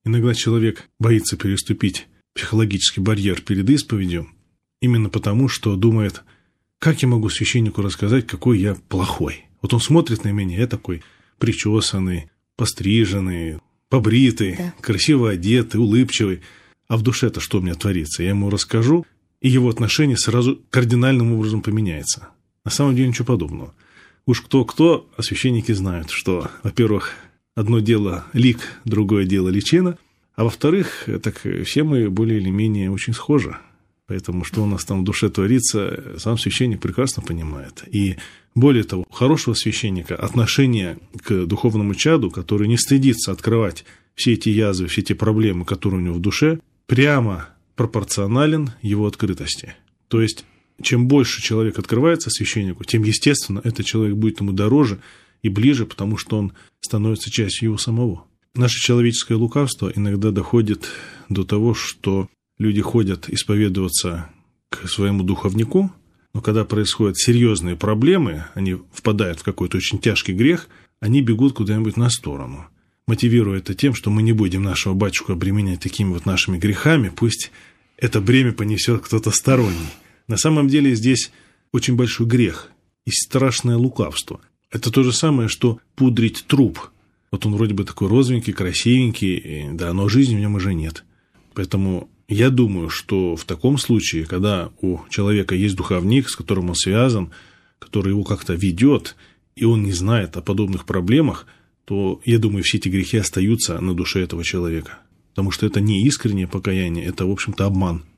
Иногда человек боится переступить психологический барьер перед исповедью именно потому, что думает, как я могу священнику рассказать, какой я плохой. Вот он смотрит на меня, я такой причесанный, постриженный, побритый, красиво одетый, улыбчивый. А в душе-то что у меня творится? Я ему расскажу, и его отношение сразу кардинальным образом поменяется. На самом деле ничего подобного. Уж кто-кто, а священники знают, что, во-первых, одно дело лик, другое дело личина, а во-вторых, так все мы более или менее очень схожи. Поэтому, что у нас там в душе творится, сам священник прекрасно понимает. И более того, у хорошего священника отношение к духовному чаду, который не стыдится открывать все эти язвы, все эти проблемы, которые у него в душе, прямо пропорционален его открытости. То есть, чем больше человек открывается священнику, тем, естественно, этот человек будет ему дороже и ближе, потому что он становится частью его самого. Наше человеческое лукавство иногда доходит до того, что люди ходят исповедоваться к своему духовнику, но когда происходят серьезные проблемы, они впадают в какой-то очень тяжкий грех, они бегут куда-нибудь на сторону, мотивируя это тем, что мы не будем нашего батюшку обременять такими вот нашими грехами, пусть это бремя понесет кто-то сторонний. На самом деле здесь очень большой грех и страшное лукавство. Это то же самое, что пудрить труп. Вот он вроде бы такой розовенький, красивенький, да, но жизни в нем уже нет. Поэтому я думаю, что в таком случае, когда у человека есть духовник, с которым он связан, который его как-то ведет, и он не знает о подобных проблемах, то, я думаю, все эти грехи остаются на душе этого человека. Потому что это не искреннее покаяние, это, в общем-то, обман.